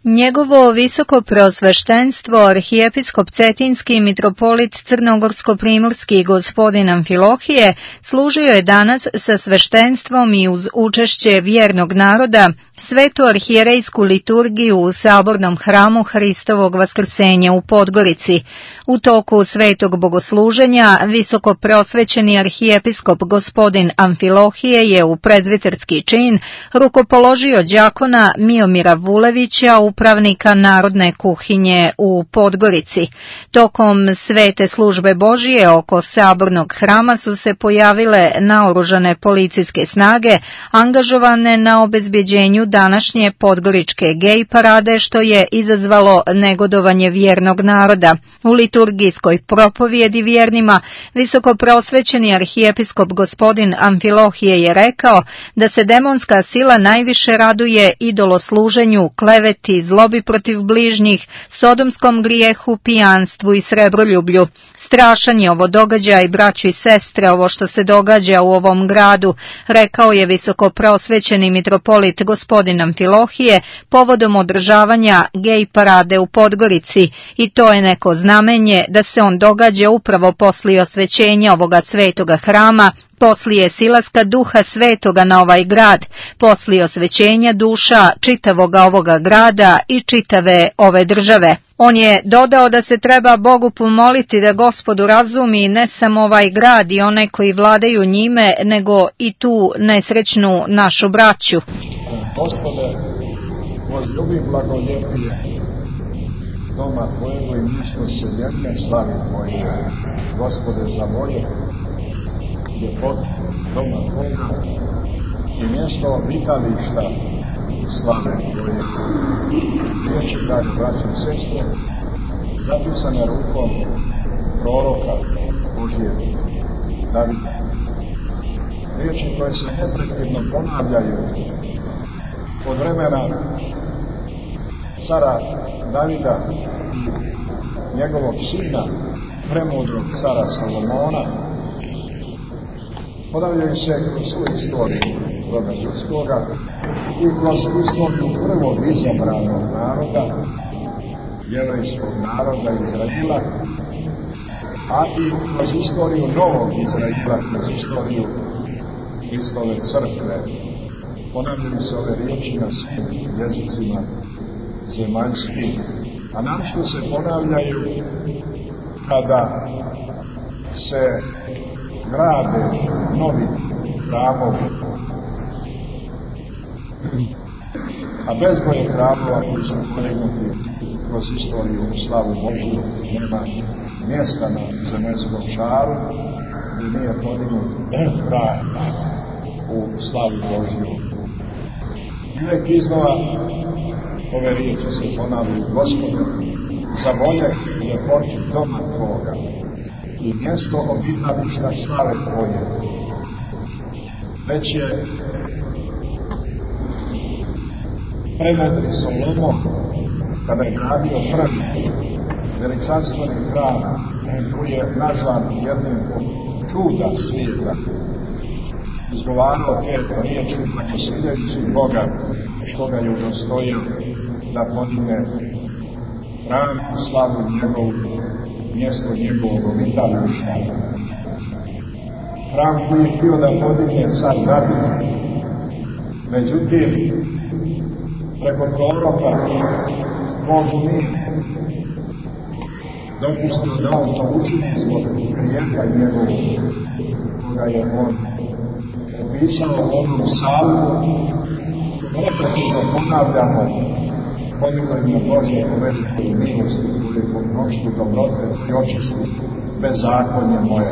Njegovo visoko preosveštenstvo, arhijepiskop Cetinski mitropolit Crnogorsko-primorski gospodin Amfilohije, služio je danas sa sveštenstvom i uz učešće vjernog naroda svetu arhijerejsku liturgiju u sabornom hramu Hristovog vaskrsenja u Podgorici. U toku svetog bogosluženja visoko preosvećeni arhijepiskop gospodin Amfilohije je u prezviterski čin rukopoložio đakona Miomira Vulevića, upravnika Narodne kuhinje u Podgorici. Tokom svete službe Božije oko sabornog hrama su se pojavile naoružane policijske snage angažovane na obezbjeđenju današnje podgoričke gej parade, što je izazvalo negodovanje vjernog naroda. U liturgijskoj propovjedi vjernima visoko preosvećeni arhijepiskop gospodin Amfilohije je rekao da se demonska sila najviše raduje idolosluženju, kleveti, zlobi protiv bližnjih, sodomskom grijehu, pijanstvu i srebroljublju. Strašan je ovo događaj, braćo i sestre, ovo što se događa u ovom gradu, rekao je visoko preosvećeni mitropolit gospodin Amfilohije povodom održavanja gej parade u Podgorici, i to je neko znamenje da se on događa upravo poslije osvećenja ovoga svetoga hrama, poslije silaska duha svetoga na ovaj grad, poslije osvećenja duša čitavoga ovoga grada i čitave ove države. On je dodao da se treba Bogu pomoliti da Gospodu razumi ne samo ovaj grad i one koji vladaju njime, nego i tu nesrećnu našu braću. Gospode, возлюби благолепие дома Твоего и місто вселенной слави Твоей. Господи, завоje ljepot doma Tvojega i mjesto obitališta slave Tvoje. Riječi, dragi braći i sestre, zapisane rukom proroka Božijeg Davida. Riječi koje se neprekidno ponavljaju od vremena cara Davida i njegovog sina, premudrog cara Salomona, ponavljaju se kroz svu istoriju roda ljudskoga i kroz istoriju prvog izabranog naroda, jevrejskog naroda Izraela, a i kroz istoriju novog Izraela, kroz istoriju Hristove crkve. Ponavljaju se ove riječi na svim jezicima zemaljskim, a naročito se ponavljaju kada se grade novi hramovi, a bezbroj hramova koji su podignuti kroz istoriju u slavu Božju, nema mjesta na zemaljskom šaru gdje nije podignut hram u slavu Božju. I uvijek iznova ove riječi se ponavljaju: Gospode, zavolje ljepotu doma Tvoga i mjesto obitališta slave Tvoje. Već je premudri Solomon, kada je gradio prvi veličanstveni hram, koji je nazvan jednim od čuda svijeta, izgovarao te riječi blagoslivljajući Boga što ga je udostojio da podigne hram u slavu njegovu, mjesto njegovog obitališta. Hram koji je htio da podigne car David, međutim preko proroka Bogu nije dopustio da on to učini zbog grijeha njegovog, koga je on opisao u onom psalmu. Neprekidno ponavljamo: pomiloj me Bože po velikoj milosti Tvoje, po mnoštvu dobrote i očisti bezakonje moje.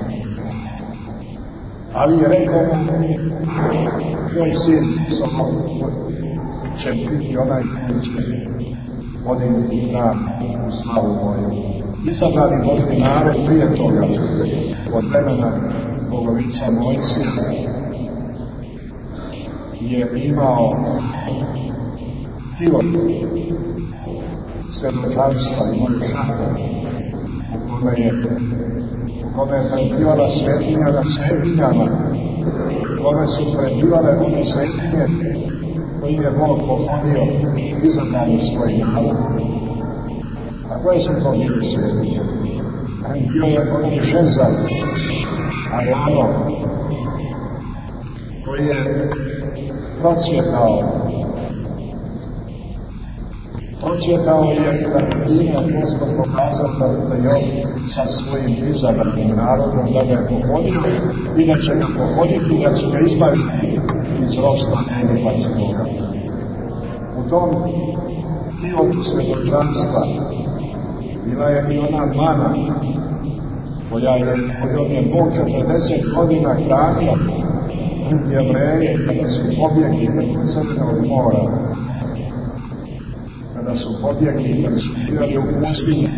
Ali je rekao mu: tvoj sin Solomon će biti onaj koji će podignuti hram u slavu moju. Izabrani Božji narod prije toga, od vremena bogovica Mojsija, je imao pilot svjedočanstva, imao šator u kome je prebivala svetinja na svetinjama, u kome su prebivale one svetinje kojim je Bog pohodio izabrani svoj narod. A koje su to bili svetinje? Bio je onaj Žezar, Aronov, koji je procvjetao je da time Gospod pokazao da je on sa svojim izabranim narodom, da ga je pohodio i da će ga pohoditi i da će ga izbaviti iz ropstva egipatskoga. U tom životu svjedočanstva bila je i ona mana kojom je Bog 40 godina hranio Jevreje kada su pobjegli preko Crvenog mora, kada su živjeli u pustinji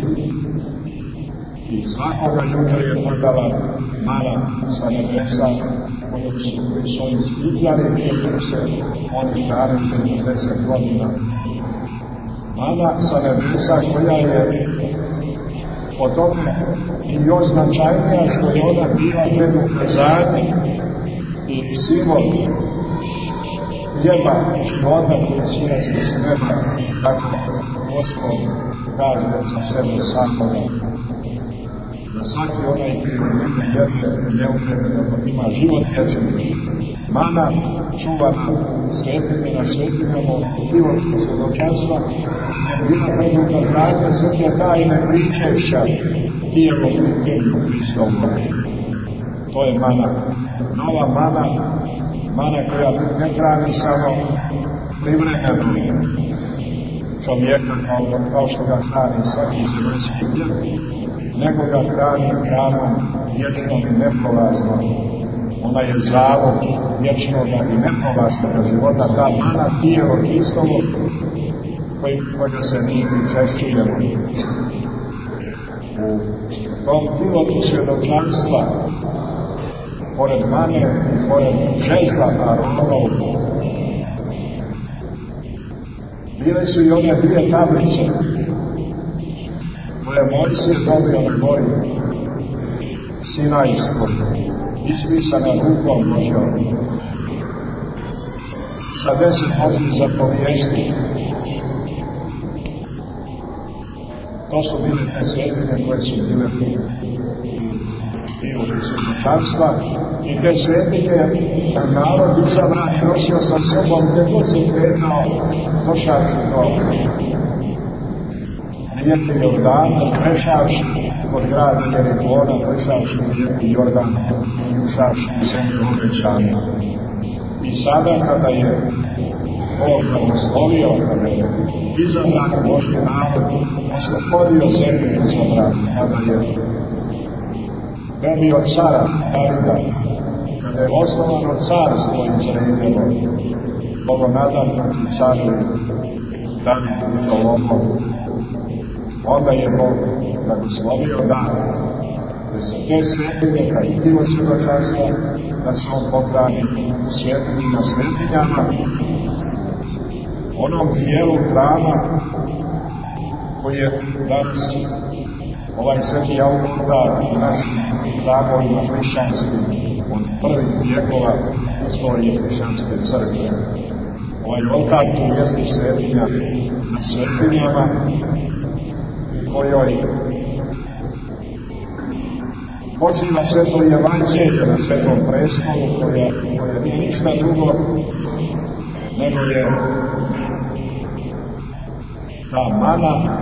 i svakoga jutra je padala mana sa nebesa koji su oni skupljali i koji se oni hranili 40 godina. Mana sa nebesa koja je po tome i još značajnija što je ona bila predukazanje i simbol hljeba i života koji silazi s neba, kako Gospod kaže za sebe samoga. Da svaki onaj koji njega jede ne umre, da ima život vječni. Mana čuvana svetinja na svetinjama životnog svjedočanstva je bila predukazanje sve tajne pričešća tijelom i krvlju Hristovom. To je mana. Nova mana koja ne hrani samo privremeno čovjeka kao što ga hrani svaki zemaljski hljeb, nego ga hrani hranom vječnom i neprolaznom. Ona je zalog vječnog i neprolaznog života, ta mana tijelo Hristovo kojega se mi pričešćujemo. U tom životu svjedočanstva, pored mane i pored žezla Aronovog, bile su i one dvije tablice koje Mojsije dobio na gori Sinajskoj, ispisane rukom Božjom, sa 10 Božjih zapovijesti. To su bile te svetinje koje su bile i u svjedočanstva i te svetinje narod izabrani nosio sa sobom gdje god se kretao, došavši do rijeke Jordana, prešavši od grada Jerikona, prešavši rijeku Jordan i ušavši u zemlju obećanu. I sada kada je Bog blagoslovio, kada je izabran Božji narod, oslobodio zemlju izabranu, kada je dobio cara Davida, kada je osnovano carstvo Izraeljevo, bogonadahnuti carovi David i Solomon, onda je Bog blagoslovio da se te svetinje, kao i divo svjedočanstva, da se on pohrani u svetinji na svetinjama, onom dijelu hrama koji je danas ovaj sveti oltar u našim hramovima hrišćanskim od prvih vijekova istorije hrišćanske crkve. Ovaj oltar tu jeste svetinja na svetinjama u kojoj počiva sveto evanđelje na svetom prestolu koje nije ništa drugo nego je ta mana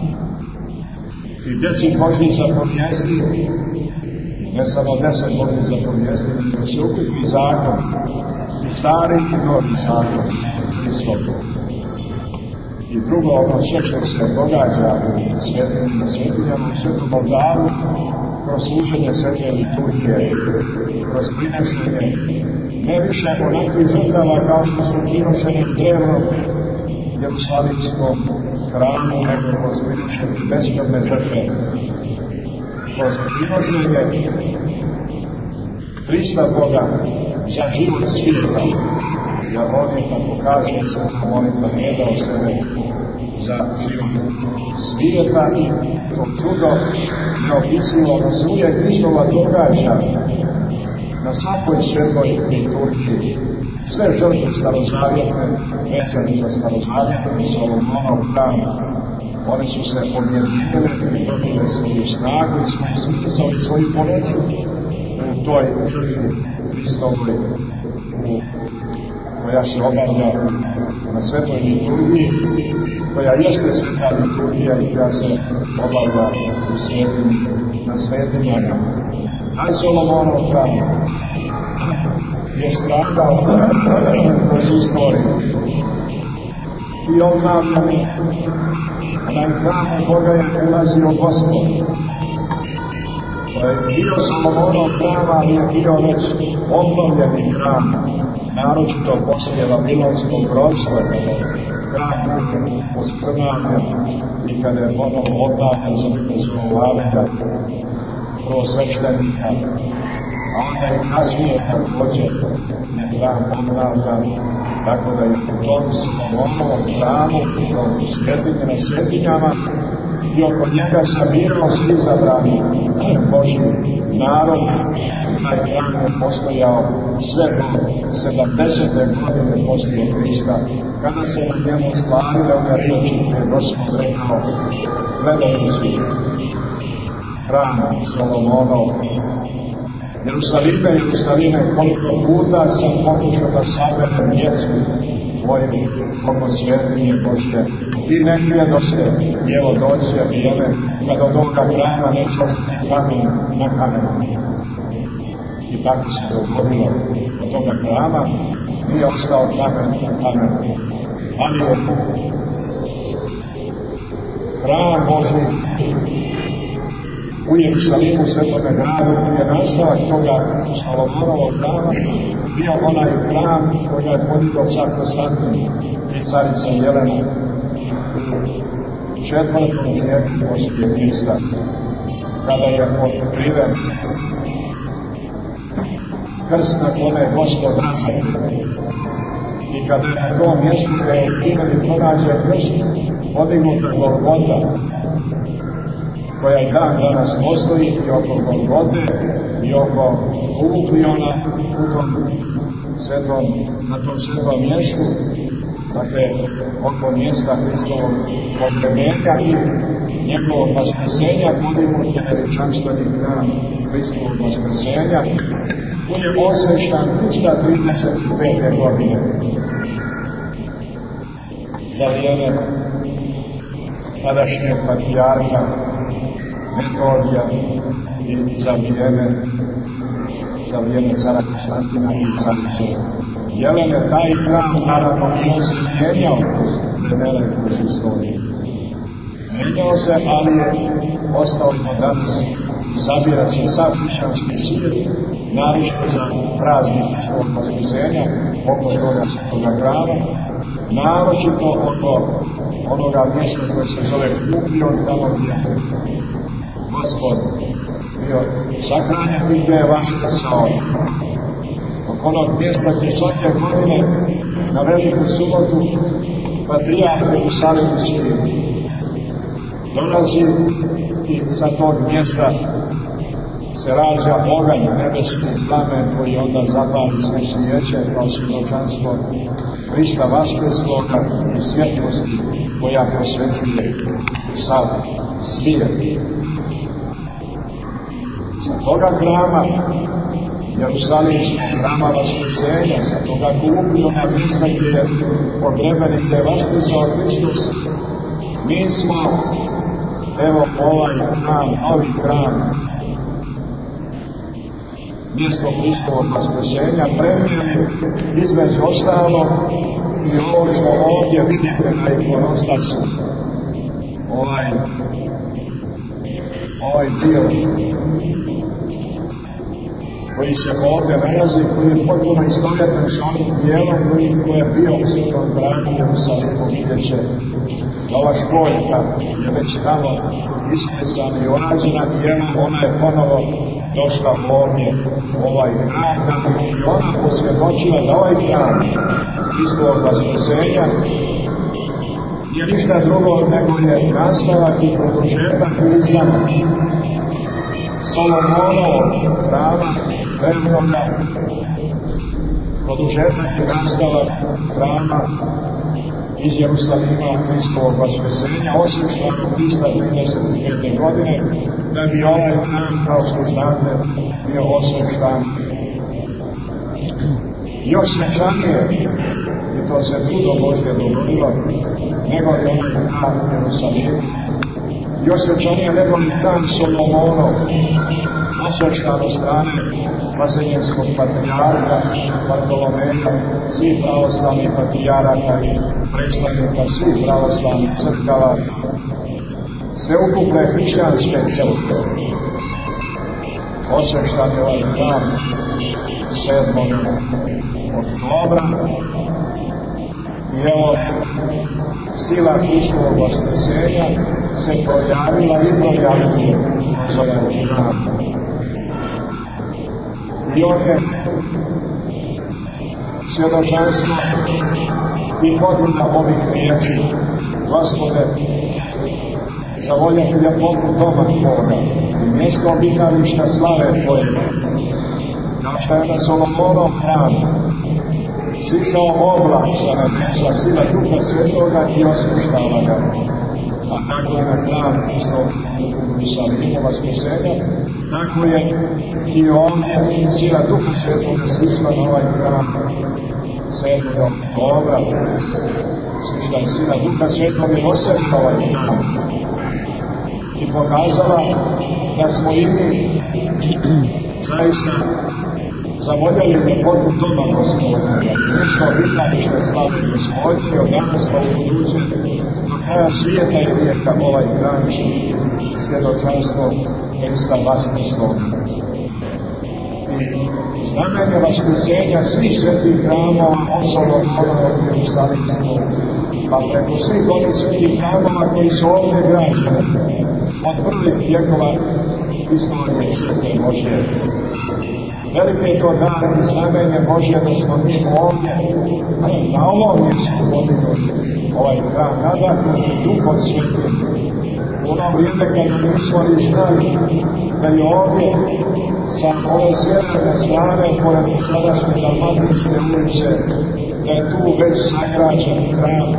i 10 Božjih zapovijesti, ne samo 10 Božjih zapovijesti, nego se ukupni zakon, i stari i novi zakon Hristov. I drugo, ono sve što se događa u svetinjama, na svetinjama, u svetom oltaru, kroz služenje svete liturgije, kroz prinešenje, ne više onakvih žrtava kao što su prinošene u drevnom Jerusalimskom hramu, nego kroz prinošenje beskrvne žrtve, kroz prinošenje Hrista Boga za život svijeta, jer on je, kako kaže sveta molitva, nije dao sebe za život svijeta i to čudo neopisivo da se uvijek iznova događa na svakoj svetoj liturgiji sve žrtve starozavjetne, vezane za starozavjetne Solomonov hram, one su se objedinile i dobile svoju snagu i svoj smisao i svoju poneću u toj žrtvi Hristovoj, koja se obavlja na svetoj liturgiji, koja jeste sveta liturgija i koja se obavlja na svetinjama. Taj Solomonov hram je stradao kroz istoriju i obnavljan onaj hram u koga je ulazio Gospod. To je bio Solomonov hram, ali je bio već obnovljeni hram, naročito poslije Vavilonskog ropstva, kada je hram poskrnavljen i kada je ponovo obnavljen za dozvolavanja prvosveštenika, a onda i kasnije također je hram obnavljan, tako da je u tom Solomonovom hramu, u tom svetinje na svetinjama, i oko njega sabirao se izabrani Božji narod. Taj hram je postojao sve do 70. godine poslije Hrista, kada se na njemu ostvarile one riječi koje je Gospod rekao: gledajući hram Solomonov, Jerusalime, Jerusalime, koliko puta sam pokušao da saberem djecu tvoju oko svetinje Božje i negdje do se, evo doće vrijeme kada od ovoga hrama neće ostati kamen na kamenu. I tako se dogodilo. Od toga hrama nije ostao kamen na kamenu. Ali je hram Božji u Jerusalimu, Svetome gradu, koji je nastavak toga Solomonovog hrama, bio onaj hram koga je podigao car Konstantin i carica Jelena u 4. vijeku poslije Hrista, kada je otkriven krst na kome je Gospod razapet. I kada je na tom mjestu gdje je otkriven i pronađe krst podignuta Golgota, koja i dan danas postoji i oko Golgote i oko Ulupliona u tom svetom, na tom svetom mjestu, dakle oko mjesta Hristovog pogrebenja i njegovog vaskrsenja, podignut je veličanstveni hram Hristovog vaskrsenja, koji je osveštan 335. godine za vrijeme tadašnjeg patrijarha Metodija i za vrijeme cara Konstantina i carice Jelene. Taj hram naravno nije se mijenjao kroz vremena i kroz istoriju. Mijenjao se, ali je ostao i do danas i sabira se sav hrišćanski svijet, naročito za praznik Hristovog vaskrsenja, oko toga svetoga hrama, naročito oko onoga mjesta koje se zove Kupion, tamo gdje Gospod bio sahranjen i gdje je vaskrsao. Oko onog mjesta gdje svake godine na Veliku subotu patrijarh Jerusalimski dolazi i sa tog mjesta se rađa oganj, nebeski plamen koji onda zapali sve svijeće kao svjedočanstvo Hrista vaskrsloga i svjetlosti koja prosvećuje sav svijet. Sa toga hrama, Jerusalimskog hrama vaskrsenja, sa toga Kupiona mjesta gdje je pogreben i gdje je vaskrsao Hristos, mi smo, evo ovaj hram, novi hram, mjesto Hristovog vaskrsenja, premijeli između ostalo i ovo što ovdje vidite na ikonostasu, ovaj dio koji se ovdje nalazi, koji je potpuno istovjetan sa onim dijelom koji je bio u svetom gradu Jerusalimu, gdje će ova školjka je već tamo iskresana i orađena i ona je ponovo došla ovdje, ovaj hram, i ona posvjedočila da ovaj hram Hristovog vaskrsenja je ništa drugo nego je nastavak i produžetak izdanak Solomonovog hrama, drevnoga, produžetak i nastavak hrama iz Jerusalima Hristovog vaskrsenja, osvješćeno 335. godine, da bi ovaj hram, kao što znate, bio osvješćan još svečanije, i to se čudo Božje dogodilo, nego je ovaj hram u Jerusalimu, još svečanije nego li hram Solomonov, osvješćan od strane Vaseljenskog patrijarha Bartolomeja, svih pravoslavnih patrijaraka i predstavnika svih pravoslavnih crkava, sveukupne hrišćanske crkve. Osvješćan je ovaj hram 7. oktobra i evo sila Hristovog vaskrsenja se projavila i projavljuje kroz ovaj hram. I on je svjedočanstvo i potvrda ovih riječi: Gospode, zavoljak ljepotu doma Tvoga i mjesto obitališta slave Tvoje, kao što je na Solomonov hram sišao oblak sa nebesa, sila Duha Svetoga i osvještava ga. A tako je na hram Hristovog u Jerusalimu vaskrsenja, tako je i ovdje sila Duha Svetoga sišla na ovaj hram 7. oktobra. Sišla je sila Duha Svetoga i osvjetila ovaj hram i pokazala da smo i mi zaista zavoljali ljepotu doma Gospodnjega, nešto obitalište slave Gospodnje, od danas pa u buduće do kraja svijeta i vijeka ovaj hram će biti svjedočanstvo Hrista Vaskrslog. I znamenje vaskrsenja svih svetih hramova od Solomonova od Jerusalimskog, pa preko svih onih svetih hramova koji su ovdje građeni od prvih vjekova istorije crkve Božje. Velike je to dar i znamenje Božje da smo mi ovdje na ovom mjestu podigli ovaj hram, nadahnuti Duhom Svetim. U ono vrijeme kada nismo ni znali da je ovdje sa ove sjeverne strane, pored sadašnje Dalmatinske ulice, da je tu već sagrađen hram,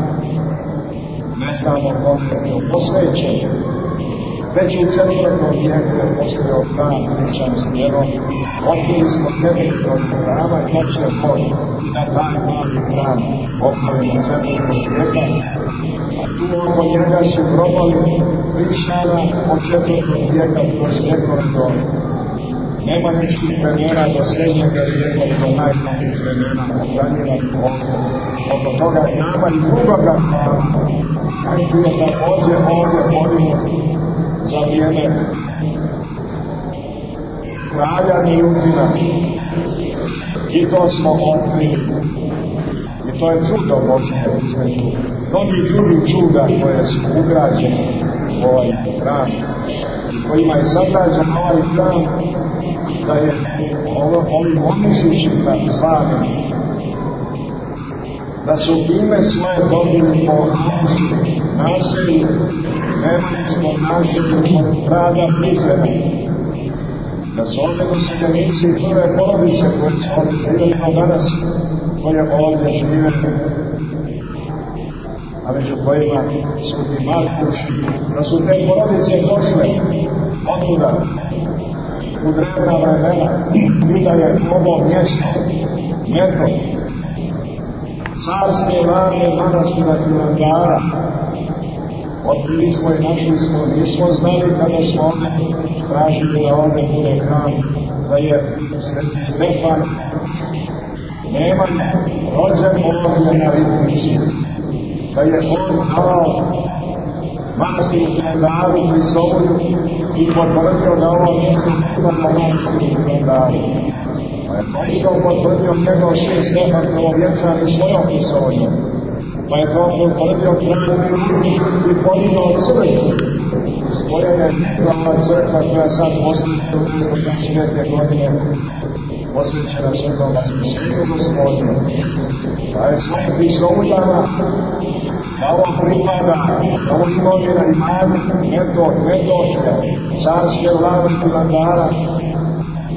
ne znamo kome je bio posvećen. Već u 4. vijeku je postojao hram hrišćanstvenom, otkrili smo temelj tog hrama i kad će Bog i na taj mali hram obnovimo 4. vijeka, a tu oko njega su grobovi hrišćana od 4. vijeka kroz vjekove do nemanjičkih vremena, do srednjega vijeka i do najnovijih vremena ohranjivani oko toga hrama i drugoga hrama, koji je također ovdje podignut za vrijeme kralja Milutina. I to smo otkrili. I to je čudo Božje između mnogih drugih čuda koje su ugrađene u ovaj hram i kojima je sagrađen ovaj hram, da je ovim Omišićima zvani, da su ime svoje dobili po Hamuši, naselju, nemanjičkom naselju od grada Prizrena. Da su ovdje doseljenici i prve porodice koje su ovdje živjeli do danas, koje ovdje žive, a među kojima su i Markuši, da su te porodice došle otuda u drevna vremena i da je ovo mjesto, metod, carske varne manastira Hilandara. Otkrili smo i našli smo, nismo znali kada smo ovdje tražili da ovdje bude hram, da je Sveti Stefan Nemanja rođen ovdje na Ribnici, da je on dao manastiru Hilandaru pri Sovolju i potvrdio da ovo mjesto pripada manastiru Hilandaru. Pa je to isto potvrdio njegov sin Stefan Prvovjenčan i svojom pri Sovolju. Pa je to potvrdio kralj Milutin i podigao crkvu, iz koje je glavna crkva koja sad poslije 1925. godine posvećena Svetom Vaskrsenju Gospodnju. Pa je svojim prisovuljama da ovo pripada, da ovo imovina imanje, metod, carske vlade Hilandara,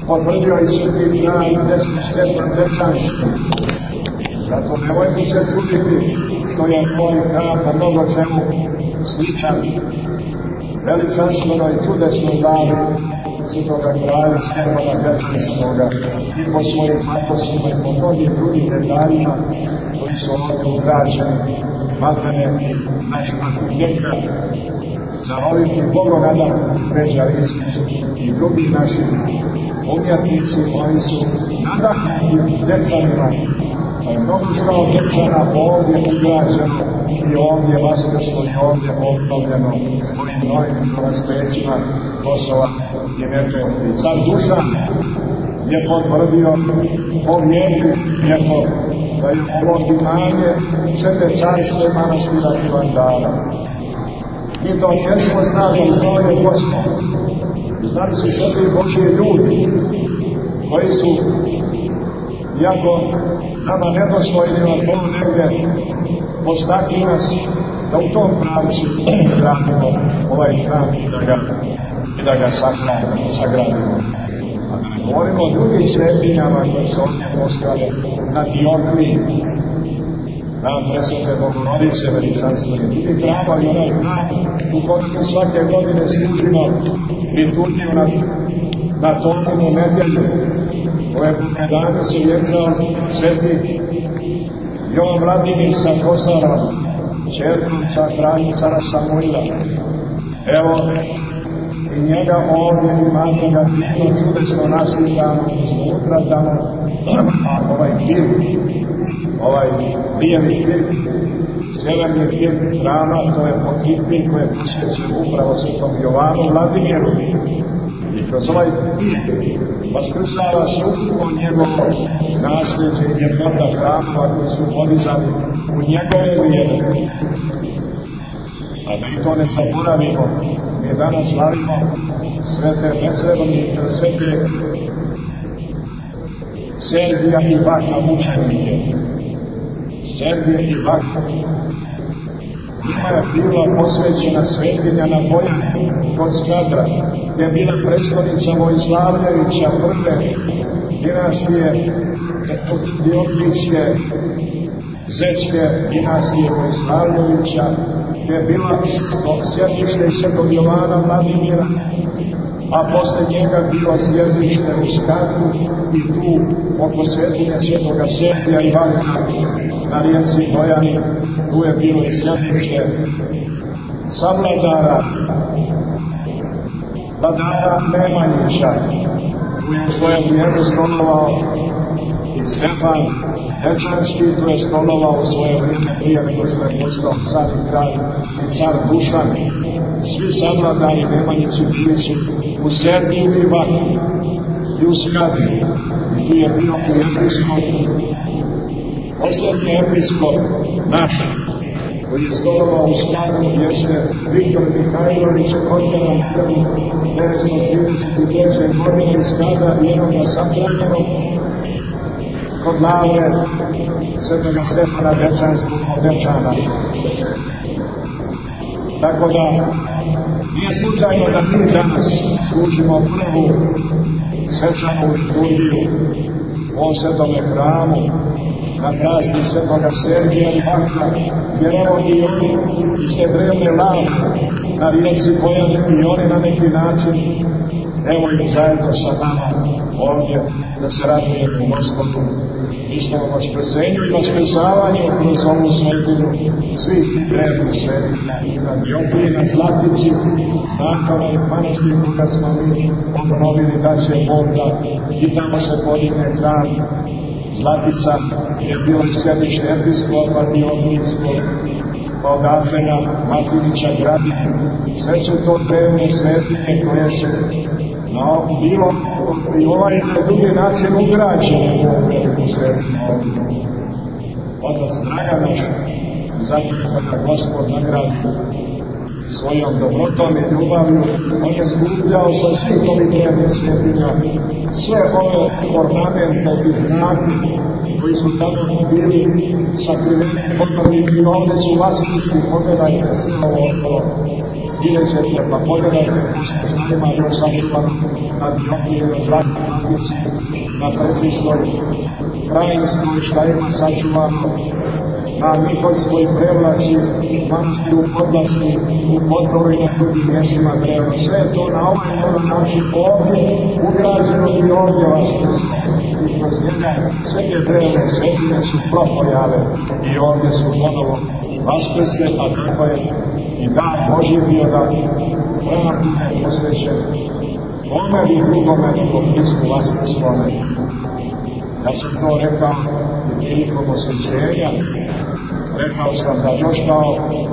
potvrdio i Sveti kraj Stjepan Dečanski. Zato nemojmo se čuditi što je ovaj hram po mnogo čemu sličan veličanstvenoj i čudesnoj davi Svetoga kraja Stjepana Dečanskoga i po svojim patosima i po mnogim drugim detaljima koji su ovdje ugrađeni, maltene i naš arhitekta, znanoviti Bogoradan Peđa Riznić i drugi naši umjetnici, oni su nadahnuti Dečanima, pa je mnogo što od Dečana ovdje ugrađeno i ovdje vaskrslo i ovdje obnovljeno ovim novim raspecima Kosova i Metohije. Car Dušan je potvrdio povijeti jedno da je ovo imanje Svete carske manastira Hilandara. Mi to nismo znali, znao je Gospod. Znali su sve ti Božji ljudi koji su, iako nama nedostojnima to negdje postakli nas da u tom pravcu gradimo ovaj hram i da ga sagradimo. A da ne govorimo o drugim svetinjama koje se ovdje postavljaju na Diokliji, hram Presvete Bogorodice, veličanstveni drugi hrama i onaj hram u kojem svake godine služimo liturgiju na Tominu nedjelju. Ove dane se vjenčao Sveti Jovan Vladimir sa Kosarom, čerkom cara Samuila. Evo, i njega ovdje imate ga divno čudesno naslikano iznutra tamo, a ovaj pir, ovaj bijeli pir, sjeverni pir hrama, to je pokritpir koji je posvećen upravo Svetom Jovanu Vladimiru. I kroz ovaj pir vaskrsava se ukupno njegovo nasljeđe i ljepota hramova koji su podizani u njegove vrijeme. A da i to ne zaboravimo, mi danas slavimo svete Sergija i Vaha mučenike. Sergije i Vaha. Njima je bila posvećena svetinja na Bojani kod Skadra, gdje je bila predstavnica Vojslavljevića prve dinastije Dioklijske, Zečke dinastije Vojslavljevića, gdje je bila sjedište Svetog Jovana Vladimira, a posle njega bilo sjedište u Skadru i tu oko svetinja Svetoga Sergija i Vaha na rijeci Bojani, tu je bilo i sjedište savladara Nemanjića. Tu je u svoje vrijeme stolovao i Stefan Dečanski, tu je stolovao u svoje vrijeme prije nego što je postao car i kralj i car Dušan. Svi savladari Nemanjići bili su u Sergiju i Vahu i u Skadru. I tu je bio i episkop, posljednji episkop naš, koji je stolovao u Skadru, jeste Viktor Mihajlović, odjelan 1933. godine iz Skadra i jednoga sahranjenog kod lavre Svetoga Stefana Dečanskog od Dečana. Tako da nije slučajno da mi danas služimo prvu svečanu liturgiju u ovom svetome hramu na praznik Svetoga Sergija i Vaha, jer evo i oni iz te drevne lave na rijeci Bojani i oni na neki način evo im zajedno sa nama ovdje da se radujemo Gospodu Hristovom vaskrsenju i vaskrsavanju kroz ovu svetinju svih tih drevnih svetinja i na Diokliji, na Zlatici, znakova i manastiru kad smo mi obnovili da će Bog da i tamo se podigne hram. Zlatica je bilo i sjedište episkopa Dioklijskog, Bogatelja Matinića Gradine. Sve su to drevne svetinje koje se na bilo i ovaj na drugi način ugrađene u ovom veliku svetinju. Otac Draga naš, zatim kada Gospod nagradi svojom dobrotom i ljubavlju, on je skupljao sa svih ovih drevnih svetinja sve ove ornamente i znake koji su tamo bili sakriveni, pokrili i ovdje su vaskrski, pogledajte sve ovo okolo. vidjet ćete, pa pogledajte što s njima još sačuvano na Diokije, na Zlatnoj Matici, na Prečistoj, Krajinskoj, šta ima sačuvano na Nikolskoj prevlaci, Manstiru Podlaci, u Potoru i na drugim mjestima drevno. Sve to na ovaj način ovdje ugrađeno i ovdje vaskrsno. I kroz njega sve te drevne svetine su propojale i ovdje su ponovo vaskrsle, a tako je i dan Božji bio da hram bude posvećen kome bi drugome nego Hristu vaskrslome. Ja sam to rekao i prilikom osvećenja, rekao sam da još kao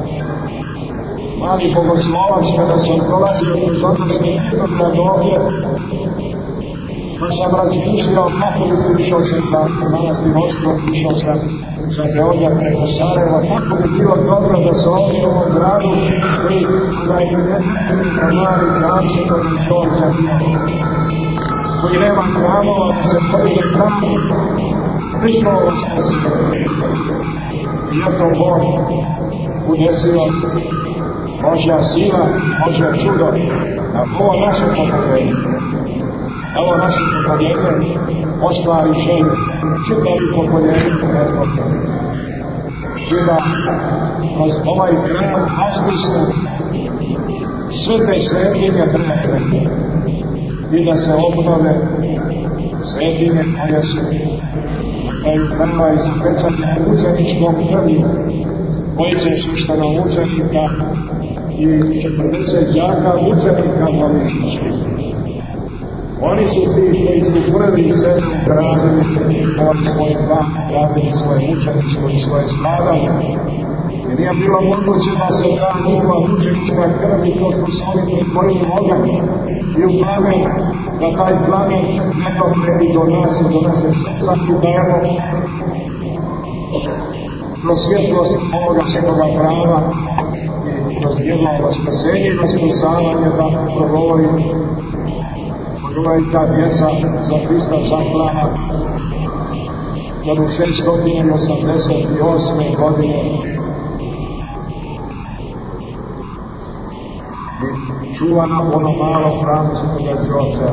mali bogoslovac kada sam prolazio kroz odnošni Vidograd ovdje, pa sam razmišljao kako bi prišao sam za manastir Ostrog, prišao sam za Beograd preko Sarajeva, kako bi bilo dobro da se ovdje u ovom gradu koji da im ne mali grad Svetog Đorđa koji nema hramova, da se podigne hram, prišao vas se i eto Bog udesila Božja sila, Božja čudo na ovo naše pokoljenje. Ovo naše pokoljenje ostvari želju čitavi pokoljenje prethodno. I da kroz ovaj grad vaskrsnu sve te svetinje drevne i da se obnove svetinje koje su na kraju krajeva izapečane učeničkom krvlju, dvojice sveštenomučenika i 40 đaka učenika Božićničkih. Oni su ti koji su prvi sebi gradili svoj hram, gradili svoje mučeničko i svoje stradanje. I nije bilo moguće da se ta njihova mučenička krv i to što su oni pretvorili oganj i u plamen, da taj plamen ne dođe i do nas i do naše srca i da evo kroz svjetlost ovoga svetoga prava i kroz jedno vaskrsenje i vaskrsavanje da progovori ta djeca za Hrista zaklana da u 688. godine i čuvana ono malo hramu Svetoga Đorđa.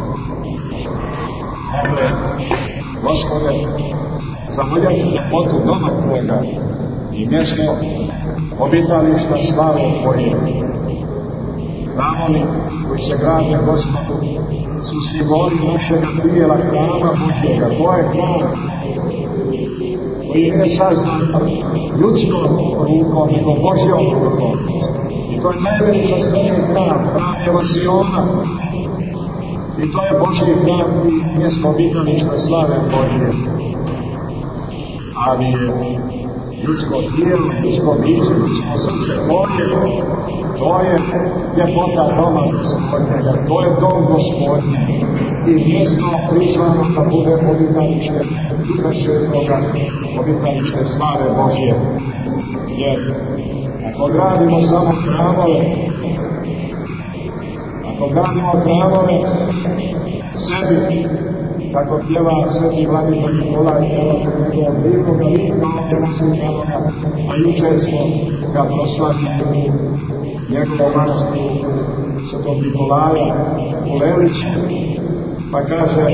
Dakle, Gospode, zavoljaš ljepotu doma Tvojega i mjesto obitališta slave Tvoje. Hramovi koji se grade, Gospodu, su simboli našega tijela hrama Božjega. To je hram koji nije saznan ljudskom rukom, nego Božjom rukom. I to je najveličanstveniji hram, hram Evasiona. I to je Božji hram i mjesto obitališta slave Božje. Ali je ljudsko tijelo, ljudsko biće, ljudsko srce to je ljepota doma Gospodnjega, to je dom Gospodnje i mjesto prizvano da bude obitalište Duha Svetoga, obitalište slave Božje. Jer ako gradimo samo hramove, sebi, kako pjeva Sveti Vladimir Nikolaj, pjeva njegovog divnoga lika, a jučer smo ga proslavili u njegovom manastiru Svetog Nikolaja u Leliću, pa kaže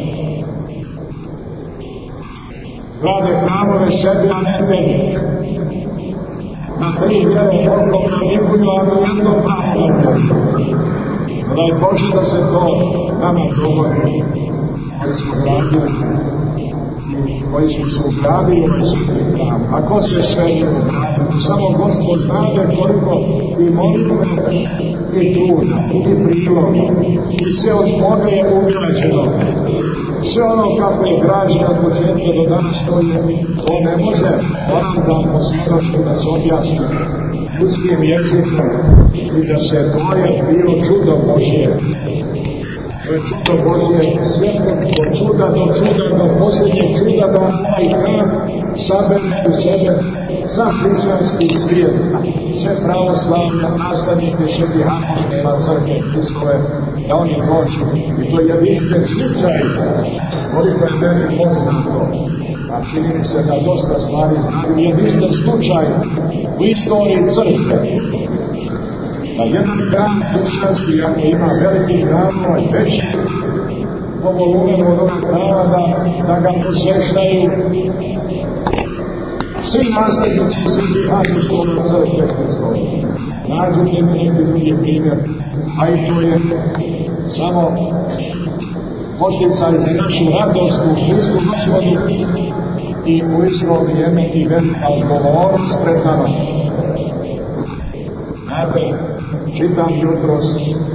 grade hramove sebi, a ne tebi. Na 3 vjere okom navikuju, a na jedno pravo na tebi. Daj Bože da se to nama dogodi, koji smo gradili i koji smo se ugradili u ovaj sveti hram. Ako se sve ne ugradili, samo Gospod znade koliko i molitve i truda i priloga i sve od Boga je ugrađeno. Sve ono kako je građeno od početka do danas stoji, to ne može, moram da posvjedočim da se objasni ljudskim jezikom i da se to je bilo čudo Božje. To je čudo Božje, sve od čuda do posljednjeg čuda da ovaj hram sabere u sebe za hrišćanski svijet, sve pravoslavne nastavnike Svetih apostolova crkve Hristove, da oni dođu. I to je jedinstven slučaj, koliko je meni poznato, a čini mi se da dosta stvari znaju, jedinstven slučaj u istoriji crkve. Da jedan hram hrišćanski, ako ima veliki hram, i veći po volumenu od onog hrama, da ga posveštaju svi nasljednici svih apostolova crkve Hristove. Nađite mi neki drugi primjer, a i to je samo podsticaj za našu radost u Hristu Gospodu i u isto vrijeme i velika odgovornost pred nama. Znate, čitam jutros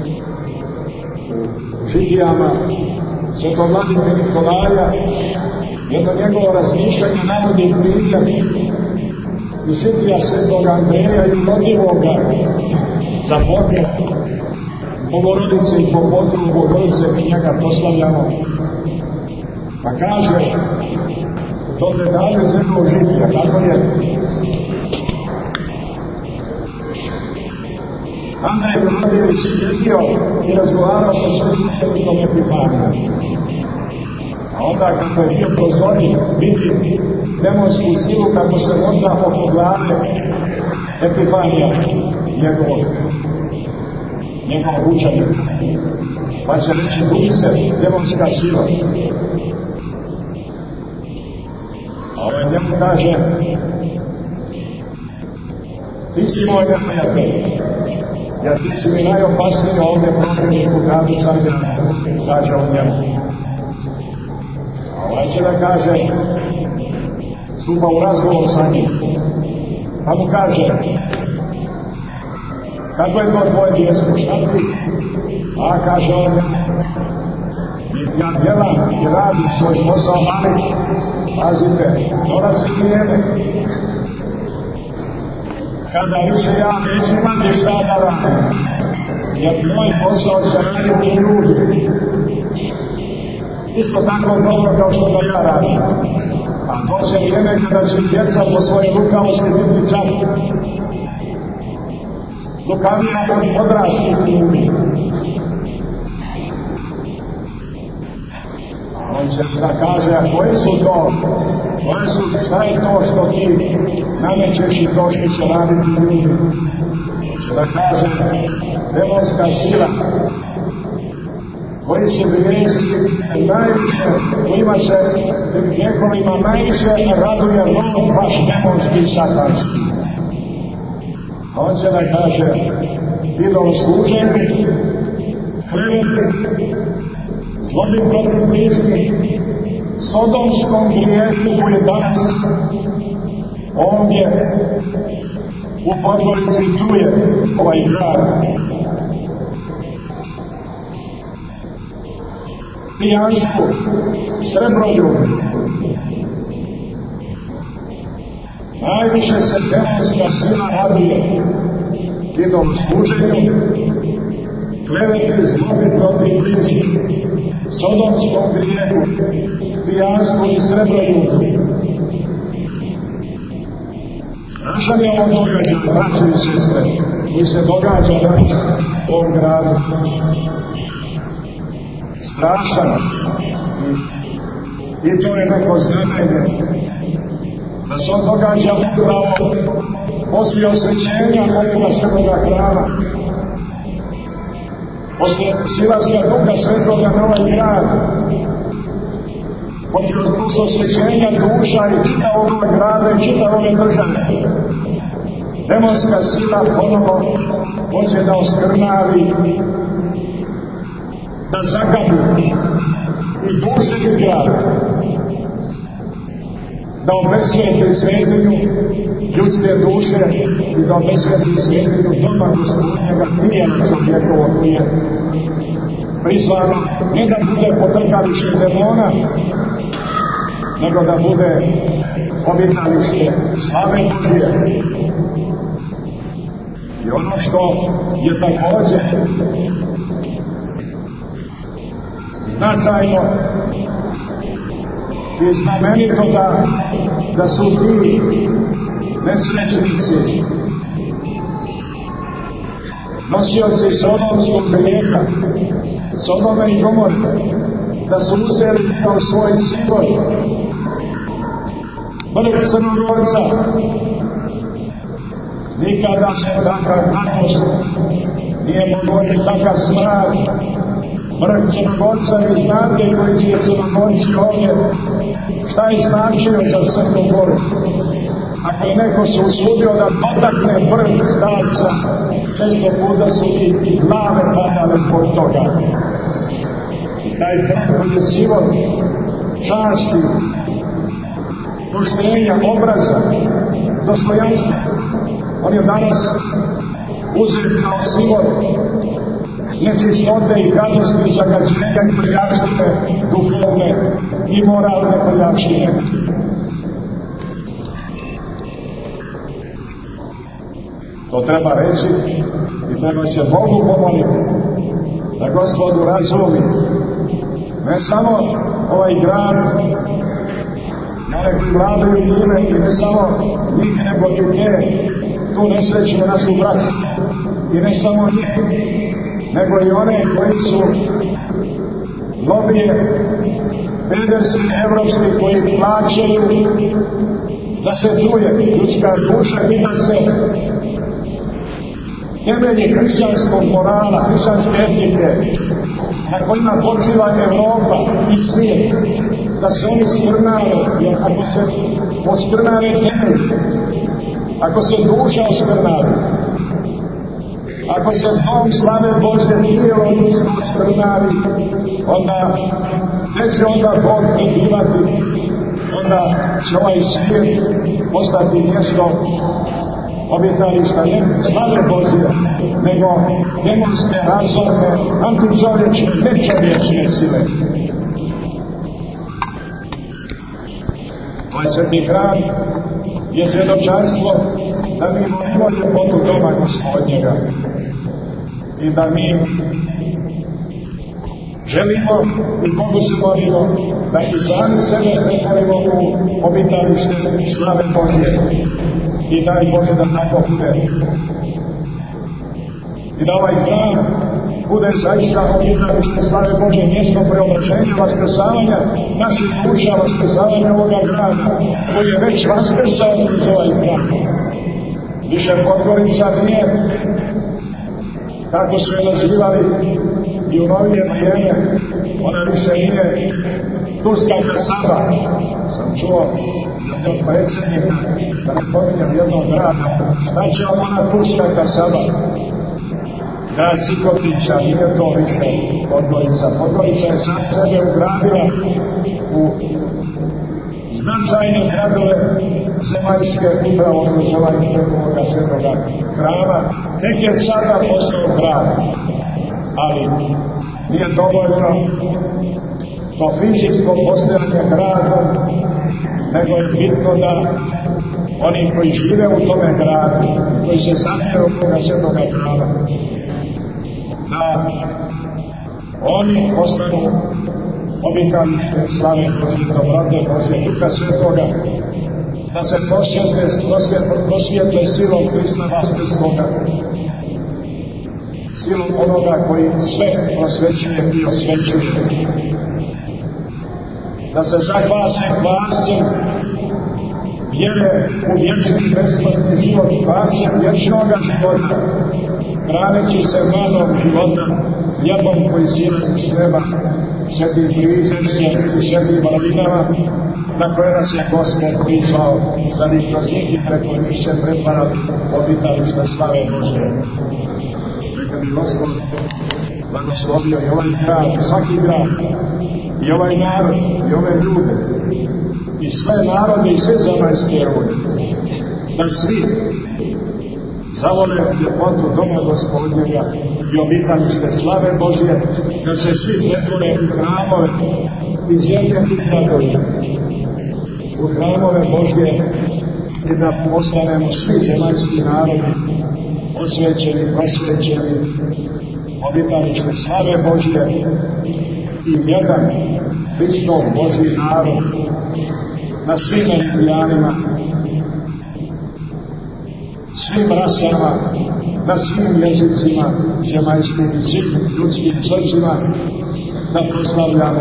u Žitijama svetog vladike Nikolaja, jedno njegovo razmišljanje navodi primjer iz Žitija svetog Andreja i Lodivoga za potreb Bogorodice i po potrebu Bogorodice mi njega proslavljamo. Pa kaže, to detalje svetog Žitija, kako je? Andrej Vladijević sjedio i razgovarao sa svećenikom Epifanijom. A onda kako je bio prozornik, vidi demonsku silu kako se onda oko glave Epifanija njegovog učenika. Pa će reći, budi se, demonska sila. A ovaj njemu kaže, ti si moj neprijatelj, jer ti si mi najopasniji ovdje protivnik u gradu Cargrada, kaže on njemu. A ovaj će da kaže, stupa u razgovor sa njim. Pa mu kaže, kako je to tvoje djestvo, šta ti? A kaže on, ja djelam i radim svoj posao, ali pazite, dolazi vrijeme kada više ja neću imati šta da radim, jer moj posao će raditi ljudi. Isto tako dobro kao što ga ja radim. A doće vrijeme kada će djeca po svojoj lukavosti biti čak lukavija od odraslih ljudi. On će da kaže, a koje su to? Šta je to što ti namećeš i to što će raditi ljudi? Će da kaže, demonska sila, koji se grijesi najviše, kojima se grijehovima najviše raduje rod vaš demonski satanski. A on će da kaže, idol služenju, kleveti, zlobim protiv bližnjih, sodomskom grijehu koji je danas ovdje u Podgorici truje ovaj grad. Pijanstvu, srebroljubu. Najviše se demonska sila raduje idolu služenju, kleveti, zlobi protiv bližnjih, sodomskom grijehu, pijanstvu i srebroljubu. Strašan je ovo događaj, braćo i sestre, koji se događa danas u ovom gradu. Strašan. I to je neko znamenje da se on događa upravo poslije osvećenja ovoga svetoga hrama, poslije silaska Duha Svetoga na ovaj grad, poslije osvećenja duša i čitavog grada i čitavog države. Demonska sila ponovo hoće da oskrnavi, da zagabi i duše i grad, da obesvijeti svetinju ljudske duše i da obesvijeti svetinju doma Gospodnjega tijela čovjekova koji je prizvano ne da bude potrkalište demona, nego da bude obitalište slave Božije. I ono što je također značajno i znamenito da su ti nesrećnici, nosioci sodomskog grijeha, Sodome i Gomore, da su uzeli kao svoj simbol vrh Crnogorca. nikada se takav radost nije moglo ni takav smrad. Mrk Crnogorca, vi znate koji su Crnogorci ovdje, šta je značio za Crnu Goru. Ako je neko se usudio da potakne brk starca, često puta su i glave padale zbog toga. I taj brk koji je simbol časti, poštenja, obraza, dostojanstva, on je danas uzet kao simbol nečistote i gadosti, zagađenja i prljavštine, duhovne i moralne prljavštine. To treba reći i treba se Bogu pomoliti da Gospodu razumi ne samo ovaj grad i one koji vladaju njime i ne samo njih nego i te tu nesrećnu našu braću i ne samo njih nego i one koji su lobije pederski evropski koji plaćaju da se truje ljudska duša i da se temelji hrišćanskog morala, hrišćanske etike na kojima počiva Evropa i svijet, da se oni skrnave, jer ako se oskrnave temelji, ako se duša oskrnave, ako se dom slave Božje tijelo ljudsko oskrnavi, onda neće onda Bog prebivati, onda će ovaj svijet postati mjesto obitališta ne slave Božje, nego demonske, razorne, antičovječne, nečovječne sile. Ovaj sveti hram je svjedočanstvo da mi molimo ljepotu doma Gospodnjega i da mi želimo i Bogu se molimo da i sami sebe pretvorimo u obitalište slave Božje. I daj Bože da tako bude. I da ovaj hram bude zaista obitalište slave Bože, mjesto preobraženja, vaskrsavanja naših duša, vaskrsavanja ovoga grada, koji je već vaskrsao iz ovaj hram. Više Podgorica nije, kako su je nazivali i u novije vrijeme, ona više nije turska kasaba. Sam čuo od predsjednika, da ne pominjem jednog grada, šta će ona turska kasaba? Grad Cikotića, nije to više Podgorica. Podgorica je sam sebe ugradila u značajne gradove zemaljske upravo kroz ovaj preko ovoga svetoga hrama. Tek je sada postao grad, ali nije dovoljno to fizičko postojanje grada, nego je bitno da oni koji žive u tome gradu, koji se sanjaju u toga svetoga hrama, da oni ostanu obitalište slave Božje, dobrote Božje, Duha Svetoga, da se prosvjetle silom Hrista Vaskrskoga, silom onoga koji sve prosvećuje i osvećuje, da se zahvase glasom vjere u vječni besplatni život, glasom vječnoga života, hraneći se manom života, hljebom koji silazi s neba, svetim prizemšćem i svetim vrlinama, na koje nas je Gospod prizvao, da bi kroz njih i preko njih se pretvarali obitalište slave Božje. Neka bi Gospod blagoslovio i ovaj grad, i svaki grad, i ovaj narod, i ove ljude, i sve narode i sve zemaljske ljude, da svi zavole ljepotu doma Gospodnjega i obitalište slave Božje, da se svi pretvore u hramove iz zemlje i gradova, u hramove Božje i da postanemo svi zemaljski narodi osvećeni, prosvećeni, obitalište slave Božje i jedan Hristov Božji narod na svim meridijanima, svim rasama, na svim jezicima zemaljskim i svim ljudskim srcima, da proslavljamo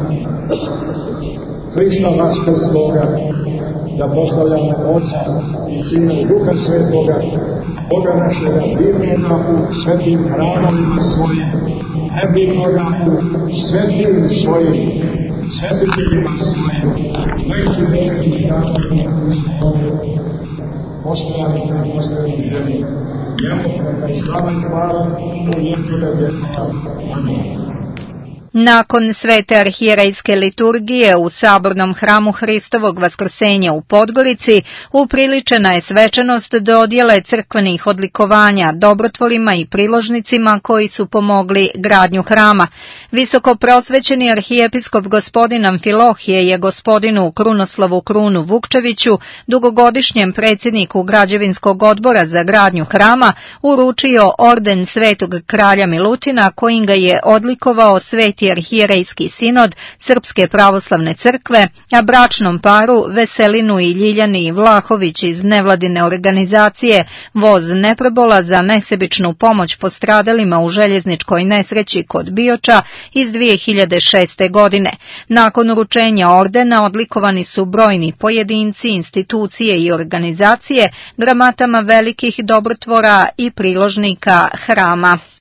Hrista Vaskrskoga, da proslavljamo Oca i Sina i Duha Svetoga, Boga našega divnoga u svetim hramovima svojim, divnoga u svetim svojim, svetiteljima svojim, najčudesnijim hramovima svojim, postojani zemlji. Njemu neka slava i hvala u vjekove vjekova. Amin. Nakon svete arhijerejske liturgije u sabornom hramu Hristovog Vaskrsenja u Podgorici upriličena je svečanost dodjele crkvenih odlikovanja dobrotvorima i priložnicima koji su pomogli gradnju hrama. Visoko prosvećeni arhijepiskop gospodin Amfilohije je gospodinu Krunoslavu Krunu Vukčeviću, dugogodišnjem predsjedniku građevinskog odbora za gradnju hrama, uručio orden Svetog kralja Milutina kojim ga je odlikovao Sveti arhijerejski sinod Srpske pravoslavne crkve, a bračnom paru Veselinu i Ljiljani Vlahović iz nevladine organizacije Voz Neprebola za nesebičnu pomoć postradalima u željezničkoj nesreći kod Bioča iz 2006. godine. Nakon uručenja ordena odlikovani su brojni pojedinci, institucije i organizacije gramatama velikih dobrotvora i priložnika hrama.